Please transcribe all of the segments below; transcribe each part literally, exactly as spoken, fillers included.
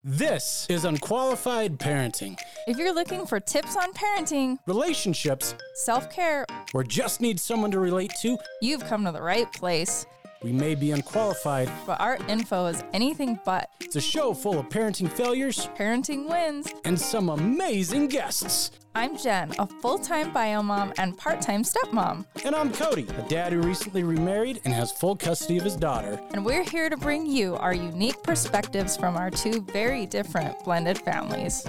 This is Unqualified Parenting. If you're looking for tips on parenting, relationships, self-care, or just need someone to relate to, you've come to the right place. We may be unqualified, but our info is anything but. It's a show full of parenting failures, parenting wins, and some amazing guests. I'm Jen, a full-time bio mom and part-time stepmom. And I'm Cody, a dad who recently remarried and has full custody of his daughter. And we're here to bring you our unique perspectives from our two very different blended families.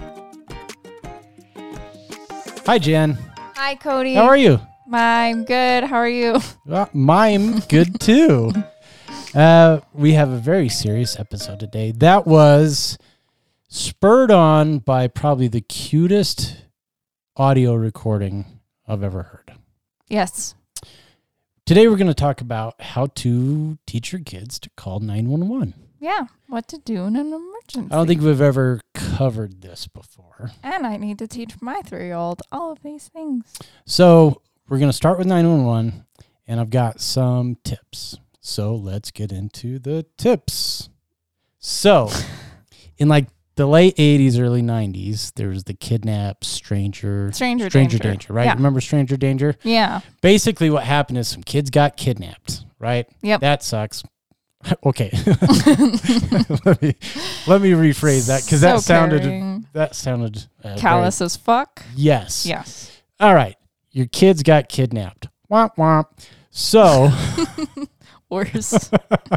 Hi, Jen. Hi, Cody. How are you? I'm good. How are you? Well, I'm good, too. Uh, we have a very serious episode today. That was spurred on by probably the cutest audio recording I've ever heard. Yes. Today we're going to talk about how to teach your kids to call nine one one. Yeah, what to do in an emergency. I don't think we've ever covered this before. And I need to teach my three-year-old all of these things. So we're going to start with nine one one, and I've got some tips. So let's get into the tips. So in like the late eighties, early nineties, there was the kidnap, stranger, stranger, stranger danger. danger, right? Yeah. Remember stranger danger? Yeah. Basically what happened is some kids got kidnapped, right? Yep. That sucks. Okay. let me let me rephrase that because that so sounded caring. that sounded uh, callous very, as fuck. Yes. Yes. All right. Your kids got kidnapped. Womp womp. So worse.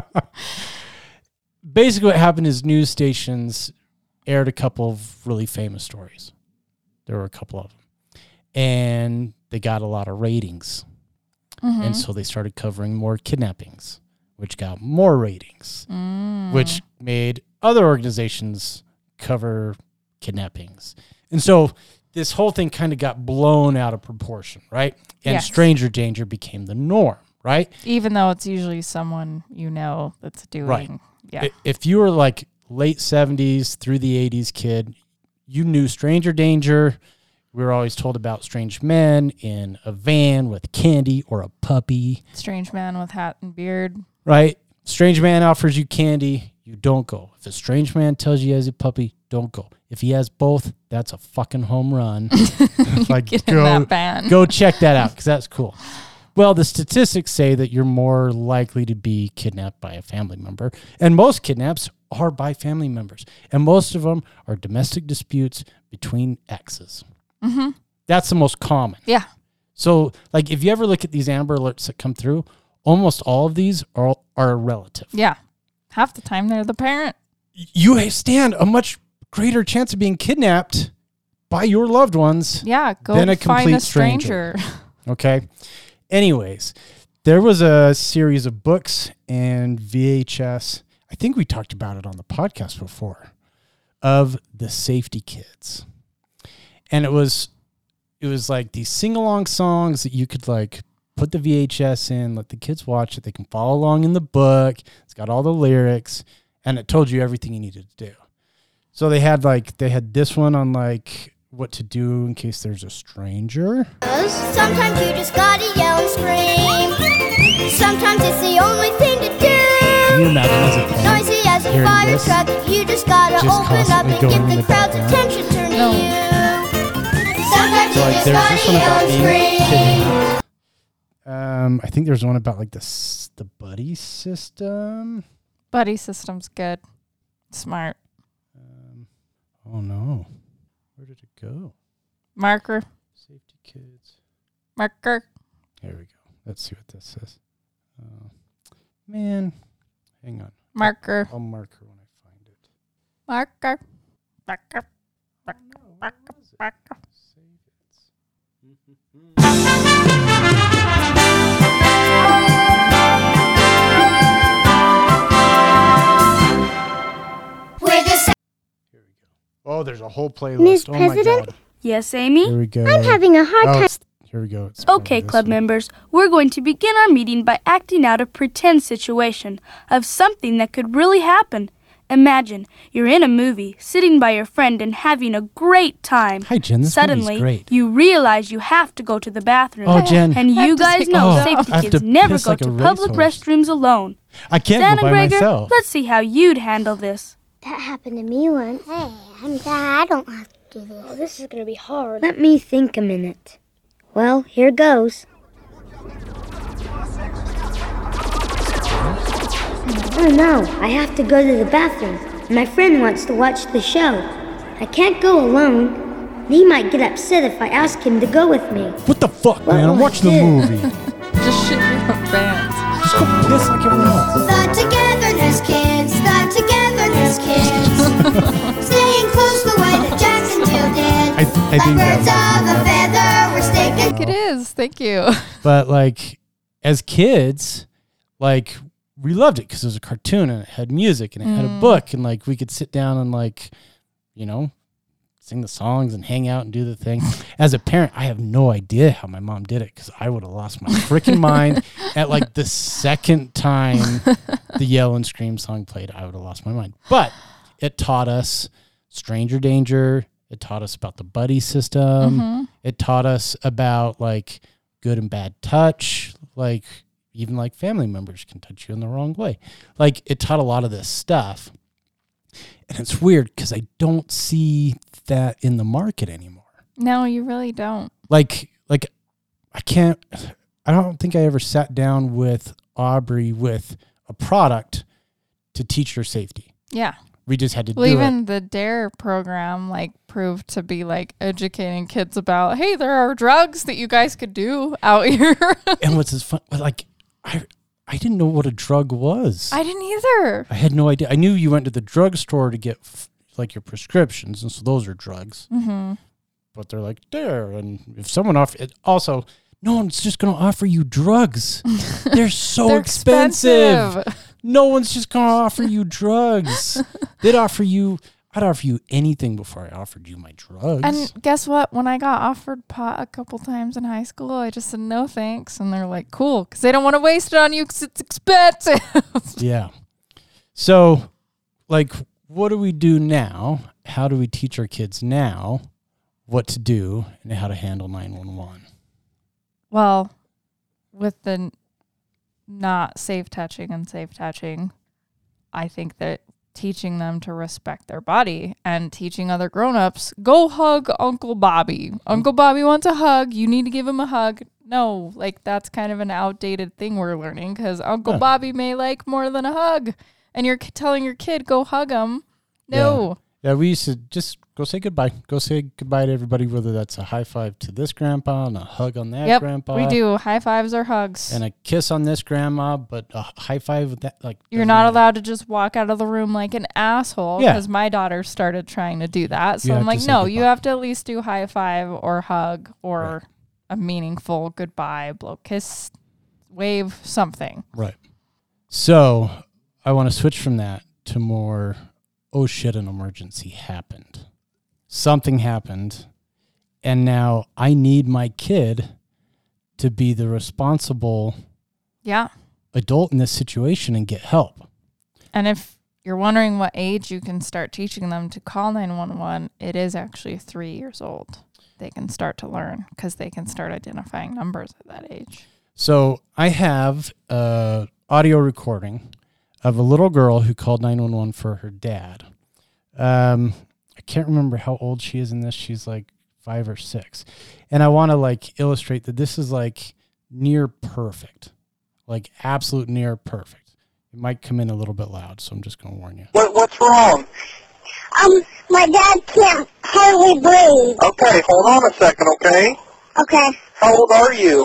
Basically what happened is news stations aired a couple of really famous stories. There were a couple of them. And they got a lot of ratings. Mm-hmm. And so they started covering more kidnappings, which got more ratings, mm. which made other organizations cover kidnappings. And so this whole thing kind of got blown out of proportion, right? And yes. stranger danger became the norm, right? Even though it's usually someone you know that's doing. Right. Yeah. If you were like late seventies through the eighties kid, you knew stranger danger. We were always told about strange men in a van with candy or a puppy. Strange man with hat and beard. Right. Strange man offers you candy, you don't go. If a strange man tells you he has a puppy, don't go. If he has both, that's a fucking home run. Like, get go, in that van. Go check that out because that's cool. Well, the statistics say that you're more likely to be kidnapped by a family member. And most kidnaps are by family members. And most of them are domestic disputes between exes. Mm-hmm. That's the most common. Yeah. So, like, if you ever look at these Amber Alerts that come through, almost all of these are are a relative. Yeah. Half the time they're the parent. You stand a much greater chance of being kidnapped by your loved ones. Yeah, go than a find complete a stranger. stranger. Okay. Anyways, there was a series of books and V H S. I think we talked about it on the podcast before, of the Safety Kids. And it was it was like these sing-along songs that you could like put the V H S in, let the kids watch it. They can follow along in the book. It's got all the lyrics, and it told you everything you needed to do. So they had like they had this one on like what to do in case there's a stranger. Sometimes you just gotta yell and scream. Sometimes it's the only thing to do. Can you imagine as a parent noisy as a fire truck, you just gotta just open up and get the, the crowd's background. Attention turned no. to you. Sometimes so, you like, just there's gotta this one yell about and being scream. kidnapped. Um, I think there's one about like the the buddy system. Buddy system's good. Smart. Um, oh no. Where did it go? Marker. Safety Kids. Marker. Here we go. Let's see what this says. Uh, man, hang on. Marker. I'll, I'll mark her when I find it. Marker. Marker. Marker. Marker. Marker. Save We're the Here we go. Oh, there's a whole playlist. Miss oh my President? God. Yes, Amy? Here we go. I'm having a hard oh, time. it's, here we go. It's Okay, club one. members, we're going to begin our meeting by acting out a pretend situation of something that could really happen. Imagine you're in a movie, sitting by your friend and having a great time. Hi, Jen. This Suddenly, movie's great. you realize you have to go to the bathroom. Oh, Jen. And I you have to guys take know Oh, safety I have kids to never piss go like to a public racehorse. restrooms alone. I can't Dan go and by Gregor, myself. let's see how you'd handle this. That happened to me once. Hey, I'm glad I don't have to do this. Oh, this is going to be hard. Let me think a minute. Well, here goes. Oh no, I have to go to the bathroom. My friend wants to watch the show. I can't go alone. He might get upset if I ask him to go with me. What the fuck, What man? I'm will I watching the do? movie. Just shit your pants. Just go piss like everyone else. The togetherness kids, the togetherness kids. Staying close the way that Jacksonville did. I, I Like think birds that of might a be enough. feather, we're I sticking. think it is. Thank you. But like, as kids, like we loved it because it was a cartoon and it had music and it had a Mm. book and like we could sit down and like, you know, sing the songs and hang out and do the thing. As a parent, I have no idea how my mom did it because I would have lost my freaking mind at like the second time the Yell and Scream song played. I would have lost my mind. But it taught us stranger danger. It taught us about the buddy system. Mhm. It taught us about like good and bad touch, like even like family members can touch you in the wrong way. Like it taught a lot of this stuff. And it's weird because I don't see that in the market anymore. No, you really don't. Like, like I can't, I don't think I ever sat down with Aubrey with a product to teach her safety. Yeah. We just had to Well, do even it. the DARE program like proved to be like educating kids about, hey, there are drugs that you guys could do out here. And what's as fun, like, I, I didn't know what a drug was. I didn't either. I had no idea. I knew you went to the drugstore to get f- like your prescriptions, and so those are drugs. Mm-hmm. But they're like there, and if someone offer it, also no one's just going to offer you drugs. They're so They're expensive. expensive. No one's just going to offer you drugs. They'd offer you. I'd offer you anything before I offered you my drugs. And guess what? When I got offered pot a couple times in high school, I just said no thanks. And they're like, cool, because they don't want to waste it on you because it's expensive. Yeah. So, like, what do we do now? How do we teach our kids now what to do and how to handle nine one one? Well, with the n- not safe touching and safe touching, I think that teaching them to respect their body and teaching other grown-ups, go hug Uncle Bobby. Uncle Bobby wants a hug. You need to give him a hug. No, like that's kind of an outdated thing we're learning because Uncle Huh. Bobby may like more than a hug. And you're k- telling your kid, go hug him. No. Yeah, we used to just go say goodbye. Go say goodbye to everybody, whether that's a high five to this grandpa and a hug on that Yep, grandpa. we do. High fives or hugs. And a kiss on this grandma, but a high five with that. Like You're doesn't not matter. allowed to just walk out of the room like an asshole Yeah. because my daughter started trying to do that. So You I'm have to like, say no, you goodbye. have to at least do high five or hug or Right. a meaningful goodbye, blow kiss, wave, something. Right. So I want to switch from that to more, oh shit, an emergency happened. Something happened. And now I need my kid to be the responsible Yeah. adult in this situation and get help. And if you're wondering what age you can start teaching them to call nine one one, it is actually three years old. They can start to learn because they can start identifying numbers at that age. So I have a audio recording of a little girl who called nine one one for her dad. Um, I can't remember how old she is in this. She's like five or six. And I want to like illustrate that this is like near perfect, like absolute near perfect. It might come in a little bit loud, so I'm just going to warn you. What, what's wrong? Um, my dad can't hardly breathe. Okay, hold on a second, okay? Okay, How old are you?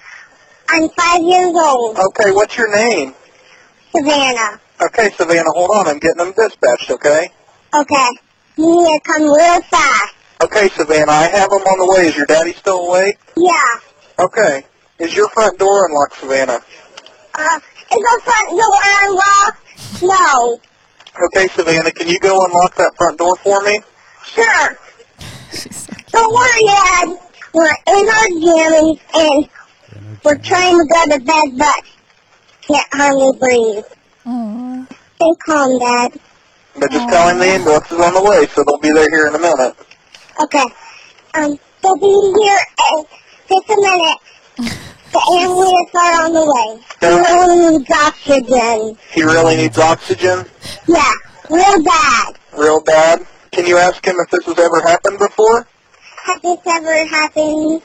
I'm five years old. Okay, what's your name? Savannah. Okay, Savannah, hold on. I'm getting them dispatched, okay? Okay, you need to come real fast. Okay, Savannah, I have them on the way. Is your daddy still awake? Yeah. Okay. Is your front door unlocked, Savannah? Uh, is the front door unlocked? No. Okay, Savannah, can you go unlock that front door for me? Sure. She's so Don't worry, Dad. We're in our jammies and we're trying to go to bed, but can't hardly breathe. Aww. Stay calm, Dad. But just tell him the ambulance is on the way, so they'll be there here in a minute. Okay. Um, they'll be here in just a minute. The ambulance are on the way. He really needs oxygen. He really needs oxygen? Yeah. Real bad. Real bad? Can you ask him if this has ever happened before? Has this ever happened?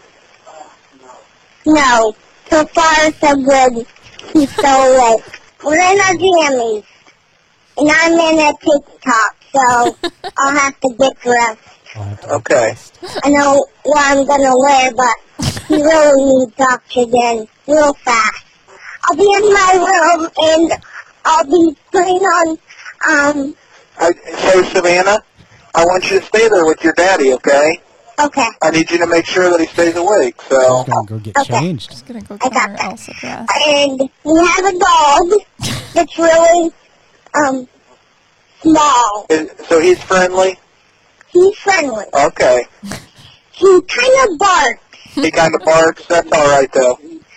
No. So far, so good. He's so awake. We're in our jammies. And I'm in a TikTok, so I'll have to get dressed. Okay. I know what I'm going to wear, but he really needs oxygen real fast. I'll be in my room, and I'll be putting on, um... I, so, Savannah, I want you to stay there with your daddy, okay? Okay. I need you to make sure that he stays awake, so... He's going to go get Okay. changed. Just gonna go I get got her that. Elsa dress. And we have a dog that's really, um, small. Is, so he's friendly? He's friendly. Okay. He kind of barks. He kind of barks. That's all right, though.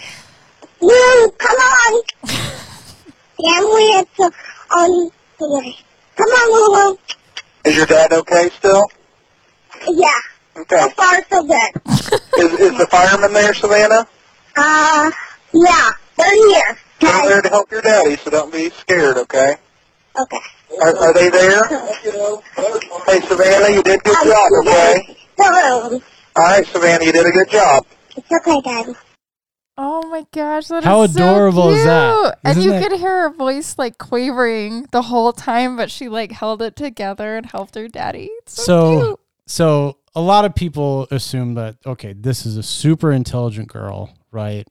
Lou, come on. Damn, we have to, um, come on, Lulu. Is your dad okay still? Yeah. Okay. So far, so good. Is, is the fireman there, Savannah? Uh, yeah, they're here. They're Okay. there to help your daddy, so don't be scared, okay? Okay. Are, are they there? Hey, Savannah, you did a good Um, job, okay? The room. All right, Savannah, you did a good job. It's okay, Dad. Oh my gosh, that is How so adorable is cute. that? And Isn't you that- could hear her voice like quavering the whole time, but she like held it together and helped her daddy. It's so, So, cute. so a lot of people assume that, okay, this is a super intelligent girl, right?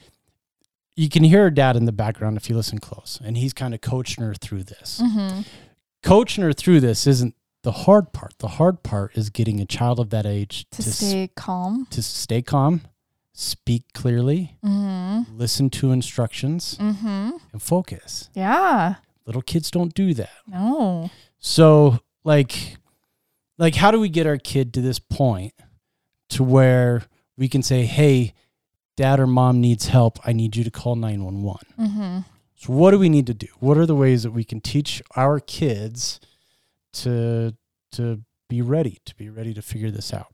You can hear her dad in the background if you listen close, and he's kind of coaching her through this. Mm-hmm. Coaching her through this isn't the hard part. The hard part is getting a child of that age To, to, s- stay calm. to stay calm, speak clearly, Mm-hmm. listen to instructions, Mm-hmm. and focus. Yeah. Little kids don't do that. No. So, like, like, how do we get our kid to this point to where we can say, hey, dad or mom needs help. I need you to call nine one one. Mm-hmm. So what do we need to do? What are the ways that we can teach our kids to to be ready, to be ready to figure this out?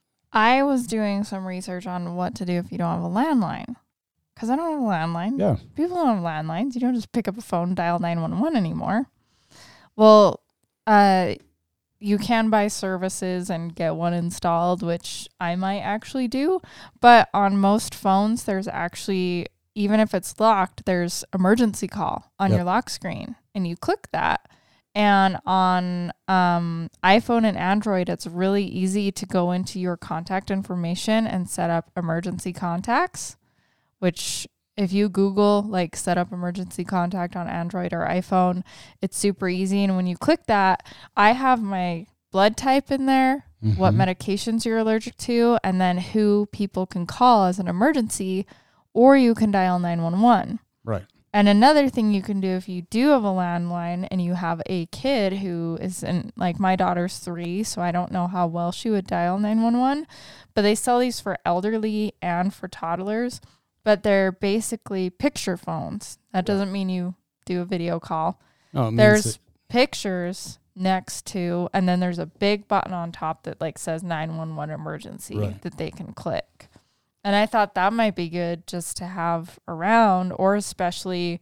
I was doing some research on what to do if you don't have a landline. Because I don't have a landline. Yeah. People don't have landlines. You don't just pick up a phone and dial nine one one anymore. Well, uh, you can buy services and get one installed, which I might actually do. But on most phones, there's actually, even if it's locked, there's emergency call on Yep. your lock screen. And you click that. And on um, iPhone and Android, it's really easy to go into your contact information and set up emergency contacts, which if you Google like set up emergency contact on Android or iPhone, it's super easy. And when you click that, I have my blood type in there, what Mhm. medications you're allergic to, and then who people can call as an emergency, or you can dial nine one one. Right. And another thing you can do if you do have a landline and you have a kid who is in, like my daughter's three, so I don't know how well she would dial nine one one, but they sell these for elderly and for toddlers, but they're basically picture phones. That doesn't mean you do a video call. Oh, it means There's that- pictures next to, and then there's a big button on top that like says nine one one emergency Right. that they can click. And I thought that might be good just to have around, or especially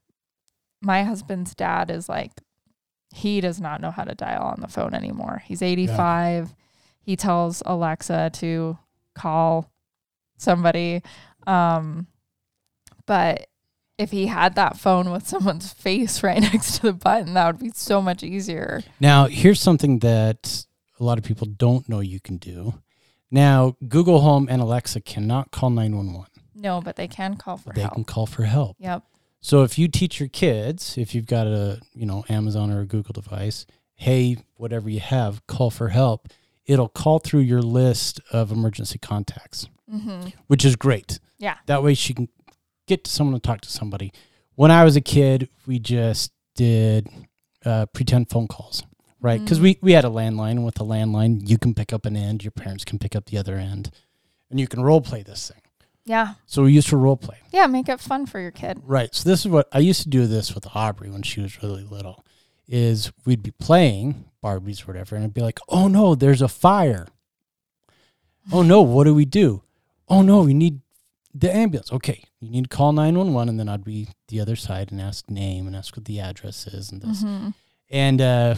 my husband's dad is like, he does not know how to dial on the phone anymore. He's eighty-five. He tells Alexa to call somebody. Um, but if he had that phone with someone's face right next to the button, that would be so much easier. Now, here's something that a lot of people don't know you can do. Now, Google Home and Alexa cannot call nine one one. No, but they can call for They help. can call for help. Yep. So if you teach your kids, if you've got a, you know, Amazon or a Google device, hey, whatever you have, call for help. It'll call through your list of emergency contacts, Mm-hmm. which is great. Yeah. That way she can get to someone to talk to somebody. When I was a kid, we just did uh, pretend phone calls, right? Because Mm. we, we had a landline, and with a landline, you can pick up an end, your parents can pick up the other end, and you can role play this thing. Yeah. So we used to role play. Yeah. Make it fun for your kid. Right. So this is what I used to do this with Aubrey when she was really little, is we'd be playing Barbies or whatever, and it'd be like, oh no, there's a fire. Oh no, what do we do? Oh no, we need the ambulance. Okay, you need to call nine one one, and then I'd be the other side and ask name and ask what the address is and this. Mm-hmm. And uh,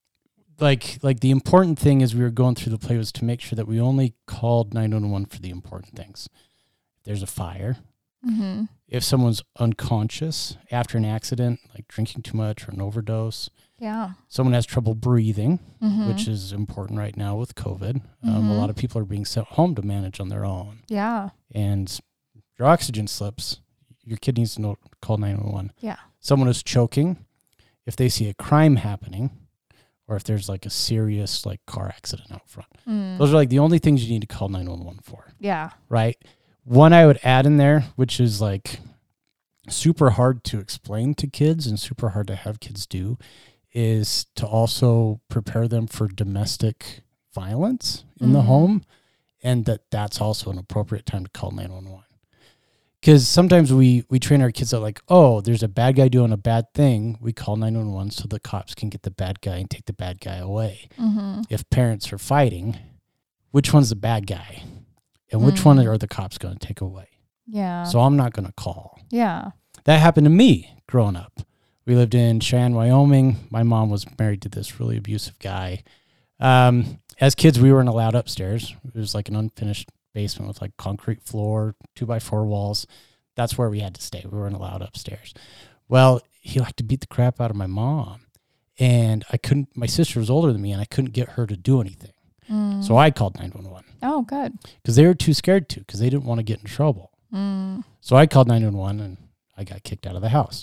like like the important thing as we were going through the play was to make sure that we only called nine one one for the important things. If there's a fire, Mm-hmm. if someone's unconscious after an accident, like drinking too much or an overdose, Yeah. someone has trouble breathing, Mm-hmm. which is important right now with COVID. Um, Mhm. a lot of people are being sent home to manage on their own. Yeah. And if your oxygen slips, your kid needs to know, call nine one one. Yeah. Someone is choking, if they see a crime happening, or if there's like a serious like car accident out front. Mm. Those are like the only things you need to call nine one one for, Yeah. right? One I would add in there, which is like super hard to explain to kids and super hard to have kids do, is to also prepare them for domestic violence in the Mhm. home, and that that's also an appropriate time to call nine one one. Because sometimes we, we train our kids that like, oh, there's a bad guy doing a bad thing. We call nine one one so the cops can get the bad guy and take the bad guy away. Mm-hmm. If parents are fighting, which one's the bad guy? And which one Mm. are the cops going to take away? Yeah. So I'm not going to call. yeah. That happened to me growing up. We lived in Cheyenne, Wyoming. My mom was married to this really abusive guy. Um, as kids, we weren't allowed upstairs. It was like an unfinished basement with like concrete floor, two by four walls. That's where we had to stay. We weren't allowed upstairs. Well, he liked to beat the crap out of my mom. And I couldn't, my sister was older than me and I couldn't get her to do anything. Mm. So I called nine one one Oh, good. because they were too scared to, because they didn't want to get in trouble. Mm. So I called nine one one and I got kicked out of the house.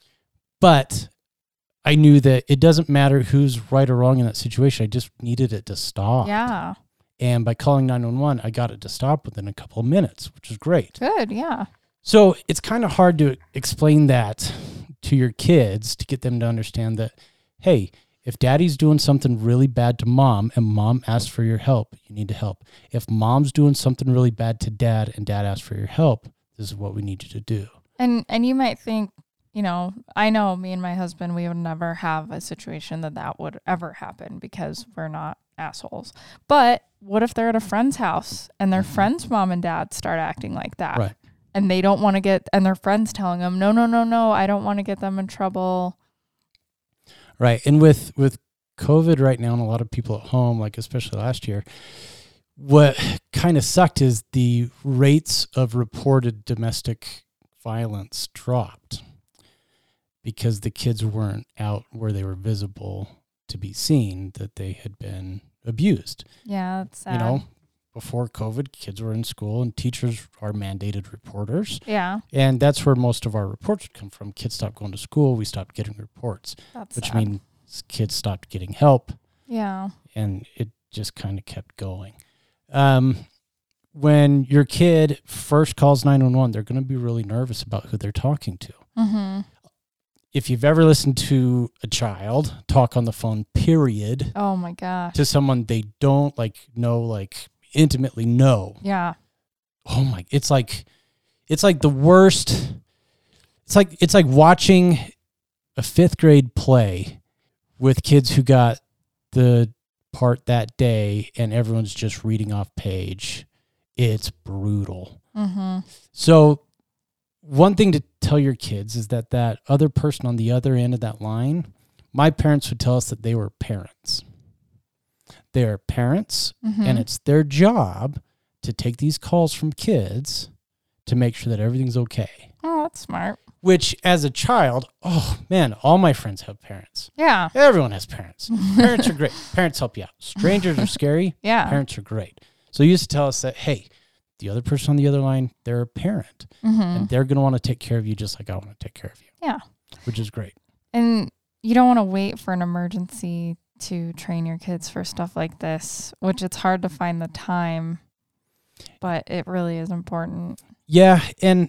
But I knew that it doesn't matter who's right or wrong in that situation. I just needed it to stop. Yeah. And by calling nine one one, I got it to stop within a couple of minutes, which is great. Good. Yeah. So it's kind of hard to explain that to your kids to get them to understand that, hey, if daddy's doing something really bad to mom and mom asks for your help, you need to help. If mom's doing something really bad to dad and dad asks for your help, this is what we need you to do. And and you might think, you know, I know me and my husband, we would never have a situation that that would ever happen because we're not assholes. But what if they're at a friend's house and their friend's mom and dad start acting like that? Right. And they don't want to get, and their friends telling them, no, no, no, no, I don't want to get them in trouble. Right. And with, with COVID right now and a lot of people at home, like especially last year, what kind of sucked is the rates of reported domestic violence dropped because the kids weren't out where they were visible to be seen that they had been abused. Yeah, that's sad. You know, before COVID, kids were in school and teachers are mandated reporters. Yeah, And that's where most of our reports would come from. Kids stopped going to school. We stopped getting reports, that's which sad. means kids stopped getting help. Yeah. And it just kind of kept going. Um, when your kid first calls nine one one, they're going to be really nervous about who they're talking to. Mm-hmm. If you've ever listened to a child talk on the phone, period, Oh my gosh. to someone they don't like know, like intimately know, Yeah. oh my, it's like, it's like the worst. It's like, it's like watching a fifth grade play with kids who got the part that day and everyone's just reading off page. It's brutal. Mm-hmm. So one thing to tell your kids is that that other person on the other end of that line, my parents would tell us that they were parents. They're parents, Mm-hmm. and it's their job to take these calls from kids to make sure that everything's okay. Oh, that's smart. Which, as a child, oh man, all my friends have parents. Yeah. Everyone has parents. Parents are great. Parents help you out. Strangers are scary. Yeah. Parents are great. So you used to tell us that, hey, the other person on the other line, they're a parent. Mm-hmm. And they're going to want to take care of you just like I want to take care of you. Yeah. Which is great. And you don't want to wait for an emergency to train your kids for stuff like this, which it's hard to find the time, but it really is important. Yeah. And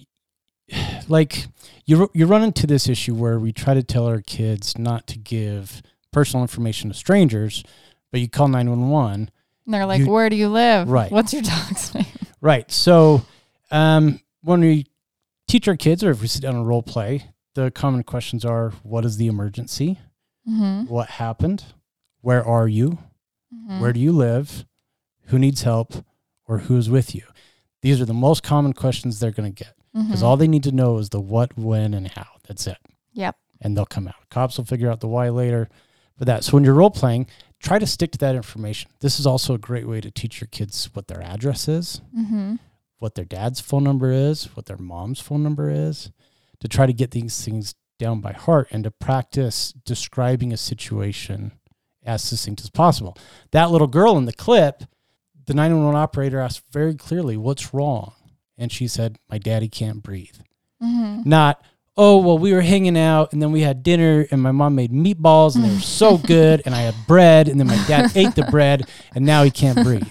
like you, you run into this issue where we try to tell our kids not to give personal information to strangers, but you call nine one one. And they're like, You- where do you live? Right. What's your dog's name? Right. So um, when we teach our kids, or if we sit down and role play, the common questions are, what is the emergency? Mm-hmm. What happened? Where are you? Mm-hmm. Where do you live? Who needs help? Or who is with you? These are the most common questions they're going to get, because Mhm. all they need to know is the what, when, and how. That's it. Yep. and they'll come out. Cops will figure out the why later for that. So when you're role playing, try to stick to that information. This is also a great way to teach your kids what their address is, Mm-hmm. what their dad's phone number is, what their mom's phone number is, to try to get these things down by heart and to practice describing a situation as succinct as possible. That little girl in the clip, the nine one one operator asked very clearly, what's wrong? And she said, my daddy can't breathe. Mm-hmm. Not, oh, well, we were hanging out and then we had dinner and my mom made meatballs and they were so good and I had bread and then my dad ate the bread and now he can't breathe.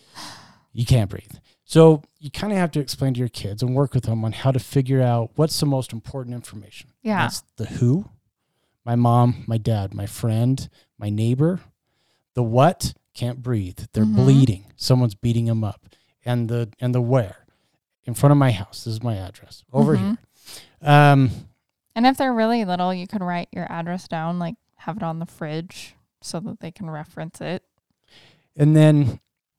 You can't breathe. So you kind of have to explain to your kids and work with them on how to figure out what's the most important information. Yeah. That's the who, my mom, my dad, my friend, my neighbor. The what, can't breathe. They're Mhm. bleeding. Someone's beating them up. And the and the where, in front of my house. This is my address. Over Mhm. here. Um, And if they're really little, you could write your address down, like have it on the fridge so that they can reference it. and then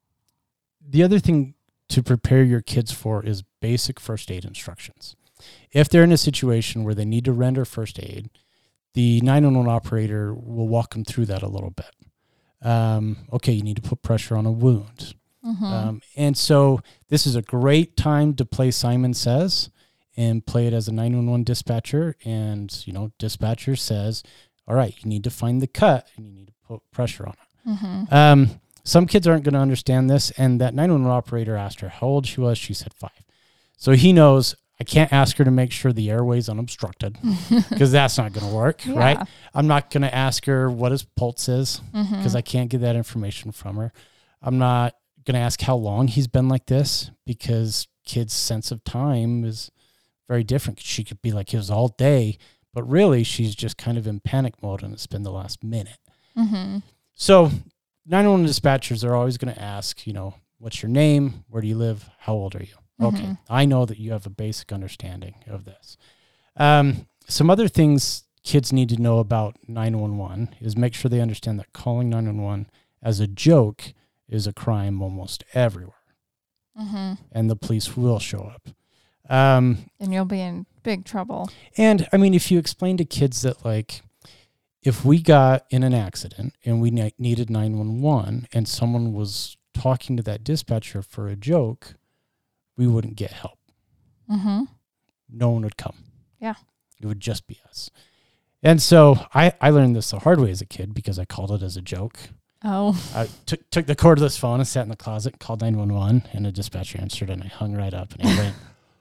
the other thing to prepare your kids for is basic first aid instructions. If they're in a situation where they need to render first aid, the nine one one operator will walk them through that a little bit. Um, okay, you need to put pressure on a wound. Mm-hmm. Um, and so this is a great time to play Simon Says and play it as a nine one one dispatcher. And, you know, dispatcher says, all right, you need to find the cut and you need to put pressure on it. Mm-hmm. Um, some kids aren't going to understand this. And that nine one one operator asked her how old she was. She said five. So he knows I can't ask her to make sure the airway's unobstructed because that's not going to work, Yeah. right? I'm not going to ask her what his pulse is because Mm-hmm. I can't get that information from her. I'm not going to ask how long he's been like this because kids' sense of time is very different. She could be like, it was all day, but really she's just kind of in panic mode and it's been the last minute. Mm-hmm. So nine one one dispatchers are always going to ask, you know, what's your name? Where do you live? How old are you? Okay, Mhm. I know that you have a basic understanding of this. Um, some other things kids need to know about nine one one is make sure they understand that calling nine one one as a joke is a crime almost everywhere, Mm-hmm. and the police will show up. Um, And you'll be in big trouble. and I mean, if you explain to kids that, like, if we got in an accident and we ne- needed nine one one and someone was talking to that dispatcher for a joke, we wouldn't get help. Mm-hmm. No one would come. Yeah. It would just be us. And so I, I learned this the hard way as a kid because I called it as a joke. Oh. I took took the cordless phone and sat in the closet, called nine one one, and a dispatcher answered, and I hung right up. And I went,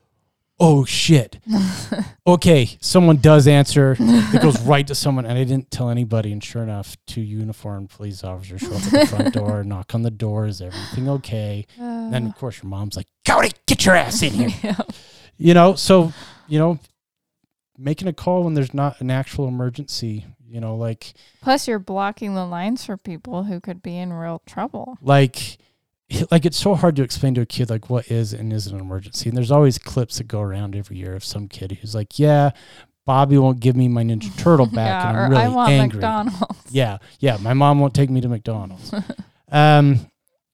oh, shit. Okay, someone does answer. It goes right to someone, and I didn't tell anybody. And sure enough, two uniformed police officers show up at the front door, knock on the door. Is everything okay? Uh, Then, of course, your mom's like, Cody, get your ass in here. yeah. You know, so, you know, making a call when there's not an actual emergency, you know, like, Plus, you're blocking the lines for people who could be in real trouble. like, like it's so hard to explain to a kid, like, what is and isn't an emergency. And there's always clips that go around every year of some kid who's like, yeah, Bobby won't give me my Ninja Turtle back. yeah, and or I'm really I want angry. McDonald's. Yeah, yeah, my mom won't take me to McDonald's. um,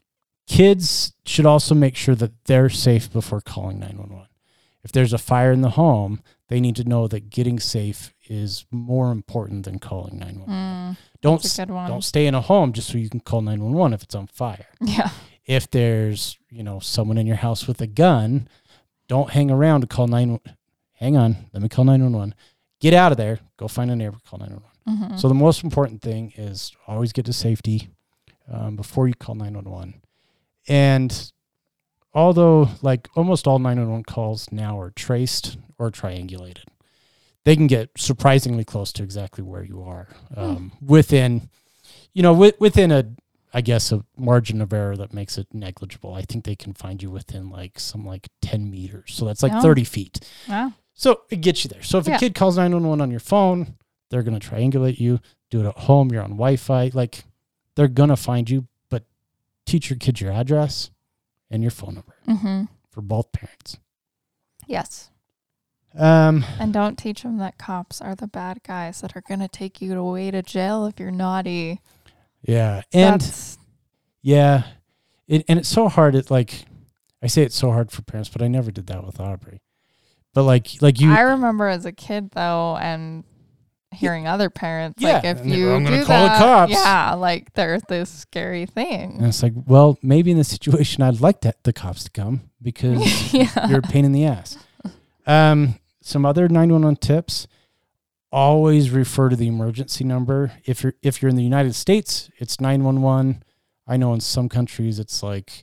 kids should also make sure that they're safe before calling nine one one. If there's a fire in the home, they need to know that getting safe is more important than calling nine one one. Mm, Don't that's a good one. don't stay in a home just so you can call nine one one if it's on fire. Yeah. If there's, you know, someone in your house with a gun, don't hang around to call nine. Hang on, let me call nine one one. Get out of there. Go find a neighbor. Call nine one one. Mm-hmm. So the most important thing is always get to safety um, before you call nine one one. And although, like, almost all nine one one calls now are traced or triangulated, they can get surprisingly close to exactly where you are um, within, you know, wi- within a, I guess, a margin of error that makes it negligible. I think they can find you within like some like ten meters. So that's like Oh. thirty feet. Wow. So it gets you there. So if Yeah. a kid calls nine one one on your phone, they're going to triangulate you, do it at home. You're on Wi-Fi. Like, they're going to find you, but teach your kids your address and your phone number Mm-hmm. for both parents. Yes. Um, And don't teach them that cops are the bad guys that are going to take you away to jail if you're naughty. yeah. And That's, yeah, it, and it's so hard. It's like, I say it's so hard for parents, but I never did that with Aubrey. But like, like you, I remember as a kid though, and hearing other parents, Yeah, like if and they're, you "I'm gonna do call the that, cops." yeah, like they're this scary thing. And it's like, well, maybe in this situation, I'd like that the cops to come because Yeah. you're a pain in the ass. Um, some other nine one one tips: always refer to the emergency number. If you're if you're in the United States, it's nine one one. I know in some countries it's like,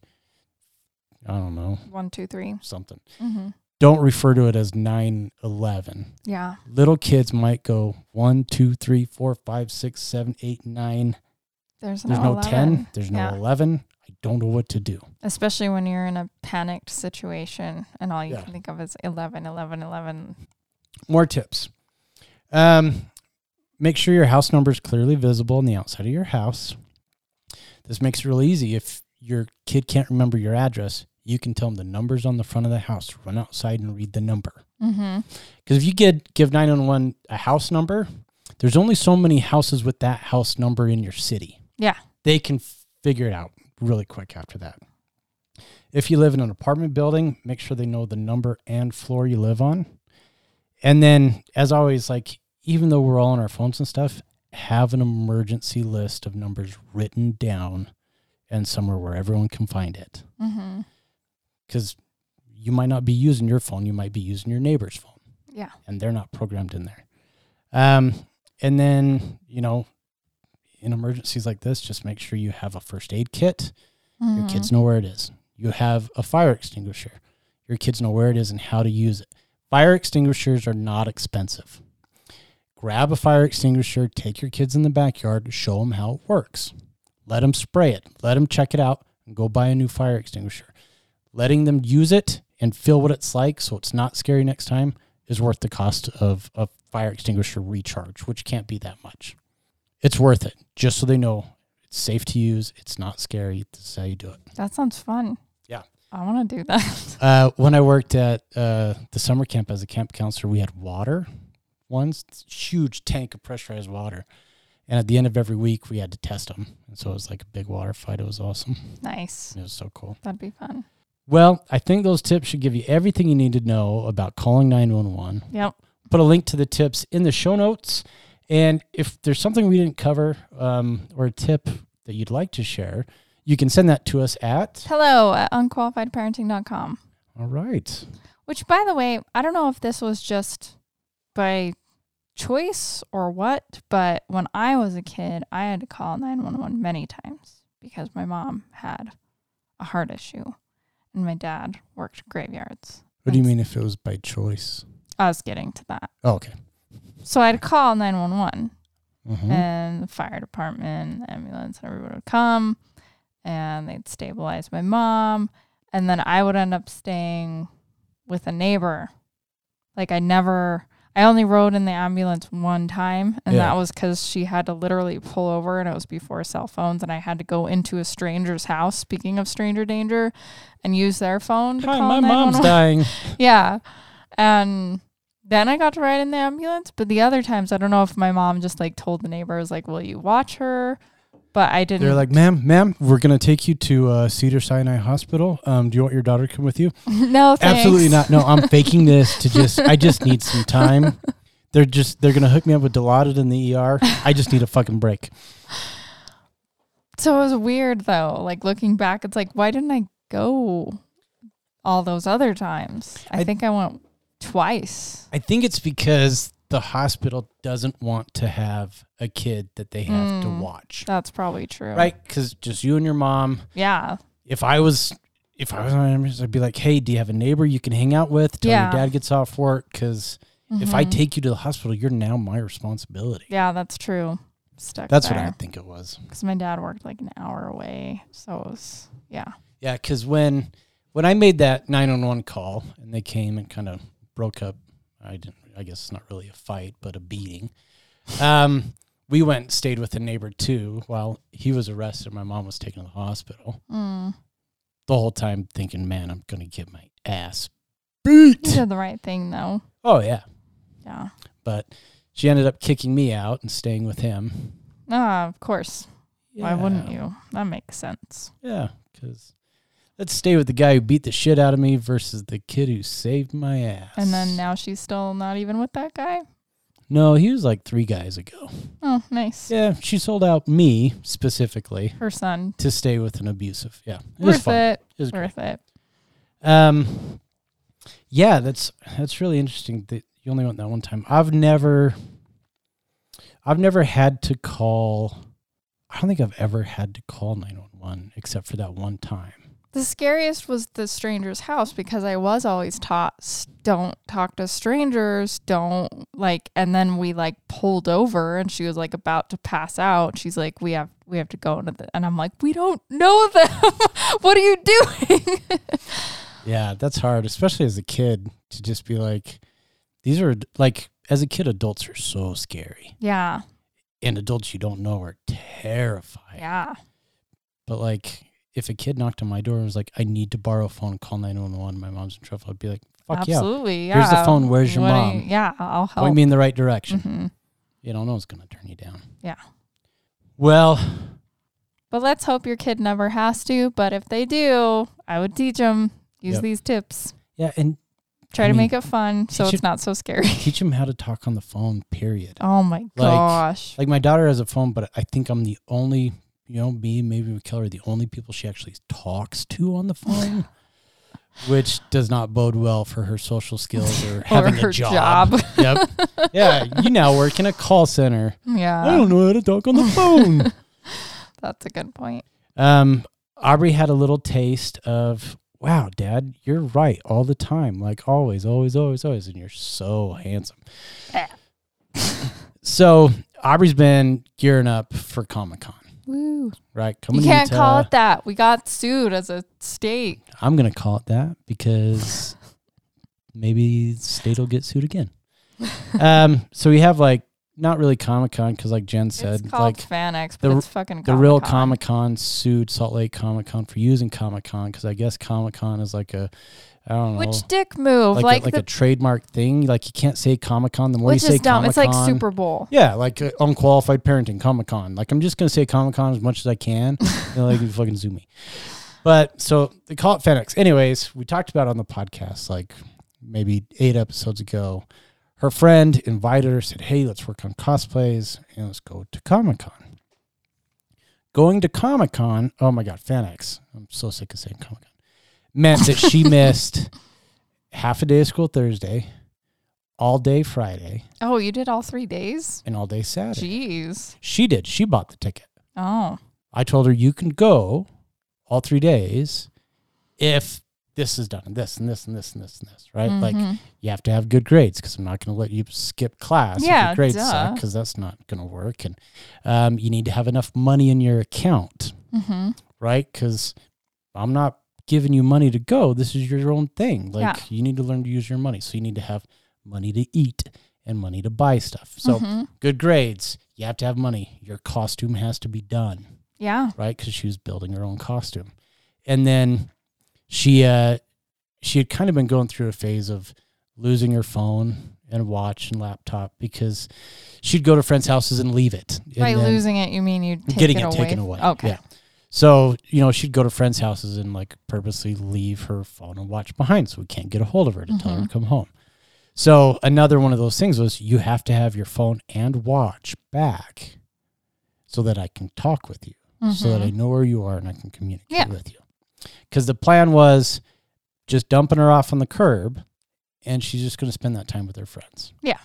I don't know, One, two, three. something. Mm-hmm. Don't refer to it as nine eleven. Yeah. Little kids might go one, two, three, four, five, six, seven, eight, nine. There's, There's no, no eleven. ten. There's no Yeah. eleven. I don't know what to do. Especially when you're in a panicked situation and all you Yeah. can think of is eleven, eleven, eleven. More tips. Um, make sure your house number is clearly visible on the outside of your house. This makes it really easy. If your kid can't remember your address, you can tell them the numbers on the front of the house. Run outside and read the number. Mm-hmm. Because if you get give nine one one a house number, there's only so many houses with that house number in your city. Yeah. They can f- figure it out really quick after that. If you live in an apartment building, make sure they know the number and floor you live on. And then, as always, like, even though we're all on our phones and stuff, have an emergency list of numbers written down and somewhere where everyone can find it. Mm-hmm. Because you might not be using your phone. You might be using your neighbor's phone. Yeah. And they're not programmed in there. Um, and then, you know, in emergencies like this, just make sure you have a first aid kit. Mm-hmm. Your kids know where it is. You have a fire extinguisher. Your kids know where it is and how to use it. Fire extinguishers are not expensive. Grab a fire extinguisher, take your kids in the backyard, show them how it works. Let them spray it. Let them check it out and go buy a new fire extinguisher. Letting them use it and feel what it's like so it's not scary next time is worth the cost of a fire extinguisher recharge, which can't be that much. It's worth it, just so they know it's safe to use, it's not scary. This is how you do it. That sounds fun. Yeah. I want to do that. Uh, when I worked at uh, the summer camp as a camp counselor, we had water ones, huge tank of pressurized water. And at the end of every week, we had to test them. And so it was like a big water fight. It was awesome. Nice. It was so cool. That'd be fun. Well, I think those tips should give you everything you need to know about calling nine one one. Yep. Put a link to the tips in the show notes. And if there's something we didn't cover um, or a tip that you'd like to share, you can send that to us at... Hello at unqualified parenting dot com. All right. Which, by the way, I don't know if this was just by choice or what, but when I was a kid, I had to call nine one one many times because my mom had a heart issue and my dad worked graveyards. What do you mean if it was by choice? I was getting to that. Oh, okay. So I'd call nine one one Mm-hmm. and the fire department, the ambulance, everyone would come and they'd stabilize my mom. And then I would end up staying with a neighbor. Like I never, I only rode in the ambulance one time. And Yeah. that was because she had to literally pull over and it was before cell phones. And I had to go into a stranger's house, speaking of stranger danger, and use their phone to Hi, call my nine one one. mom's dying. Yeah. And then I got to ride in the ambulance. But the other times, I don't know if my mom just like told the neighbors, like, will you watch her? But I didn't. They're like, ma'am, ma'am, we're going to take you to uh, Cedar Sinai Hospital. Um, do you want your daughter to come with you? No, thanks. Absolutely not. No, I'm faking this to just, I just need some time. They're just, they're going to hook me up with Dilaudid in the E R. I just need a fucking break. So it was weird though. Like looking back, it's like, why didn't I go all those other times? I, I- think I went twice. I think it's because the hospital doesn't want to have a kid that they have to Mm. watch. That's probably true. Right? Because just you and your mom. Yeah. If I was, if I was on ambulance, I'd be like, hey, do you have a neighbor you can hang out with till Yeah. your dad gets off work? Because if I Mhm. take you to the hospital, you're now my responsibility. Yeah, that's true. Stuck That's there. what I think it was. Because my dad worked like an hour away. So it was, yeah. Yeah, because when when I made that nine one one call and they came and kind of broke up, I didn't. I guess it's not really a fight, but a beating. Um, we went and stayed with a neighbor too while he was arrested. My mom was taken to the hospital. Mm. The whole time thinking, man, I'm gonna get my ass beat. You did the right thing though. Oh yeah, Yeah. but she ended up kicking me out and staying with him. Ah, of course. Why Yeah. wouldn't you? That makes sense. Yeah, because let's stay with the guy who beat the shit out of me versus the kid who saved my ass. And then now she's still not even with that guy? No, he was like three guys ago. Oh, nice. Yeah, she sold out me specifically Her son. to stay with an abusive. Yeah, it was Worth fun. it. It was Worth great. it. Um, yeah, that's that's really interesting that you only went that one time. I've never, I've never had to call. I don't think I've ever had to call nine one one except for that one time. The scariest was the stranger's house because I was always taught "S- don't talk to strangers, don't like, and then we like pulled over and she was like about to pass out. She's like, we have, we have to go into the, and I'm like, we don't know them. What are you doing? Yeah, that's hard, especially as a kid to just be like, these are like, as a kid, adults are so scary. Yeah. And adults you don't know are terrifying. Yeah. But like, if a kid knocked on my door and was like, I need to borrow a phone, call nine one one, my mom's in trouble, I'd be like, fuck Absolutely. yeah. Yeah. Here's the phone. Where's your What do mom? you- yeah. I'll help. Point me in the right direction. Mhm. You don't know what's going to turn you down. Yeah. Well, But let's hope your kid never has to. But if they do, I would teach them, use Yep. these tips. yeah, and Try I to mean, make it fun so teach it's it- not so scary. teach them how to talk on the phone, period. Oh my gosh. Like my daughter has a phone, but I think I'm the only, you know, me, maybe McKellar, the only people she actually talks to on the phone, which does not bode well for her social skills or, having her a job. job. Yep. Yeah. You now work in a call center. Yeah. I don't know how to talk on the phone. That's a good point. Um, Aubrey had a little taste of, wow, Dad, you're right all the time. Like always, always, always, always. And you're so handsome. So Aubrey's been gearing up for Comic-Con, Woo. right? You Coming can't into, call it that. We got sued as a state. I'm going to call it that because maybe the state will get sued again. um, so we have like, not really Comic-Con because like Jen said, It's called like FanX, but the- it's fucking the real Comic-Con. Comic-Con sued Salt Lake Comic-Con for using Comic-Con because I guess Comic-Con is like a, I don't know. Which dick move? like Like, a, like the, a trademark thing. Like you can't say Comic-Con. The more which you say is dumb. Comic-Con, It's like Super Bowl. yeah, like uh, unqualified parenting Comic-Con. Like I'm just gonna say Comic-Con as much as I can. You know, like you fucking sue me. But so they call it FanX. Anyways, we talked about it on the podcast like maybe eight episodes ago. Her friend invited her, said, "Hey, let's work on cosplays and let's go to Comic-Con." Going to Comic-Con, oh my God, FanX. I'm so sick of saying Comic-Con. Meant that she missed half a day of school Thursday, all day Friday, Oh, you did all three days? and all day Saturday. Jeez. She did. She bought the ticket. Oh. I told her, you can go all three days if this is done and this and this and this and this and this, right? Like Mhm. you have to have good grades because I'm not going to let you skip class if Yeah, your grades duh. suck because that's not going to work. And um, you need to have enough money in your account, Mm-hmm. right? Because I'm not giving you money to go. This is your own thing. Like Yeah. you need to learn to use your money. So you need to have money to eat and money to buy stuff. So Mhm. good grades, you have to have money. Your costume has to be done, Yeah. right? Because she was building her own costume. And then she uh, she had kind of been going through a phase of losing her phone and watch and laptop because she'd go to friends' houses and leave it. And By then losing it, you mean you take getting it, it away? taken away. Okay. Yeah. So, you know, she'd go to friends' houses and like purposely leave her phone and watch behind so we can't get a hold of her to tell her to come home. So another one of those things was you have to have your phone and watch back so that I can talk with you, so that I know where you are and I can communicate Yeah. with you. Because the plan was just dumping her off on the curb and she's just going to spend that time with her friends. Yeah.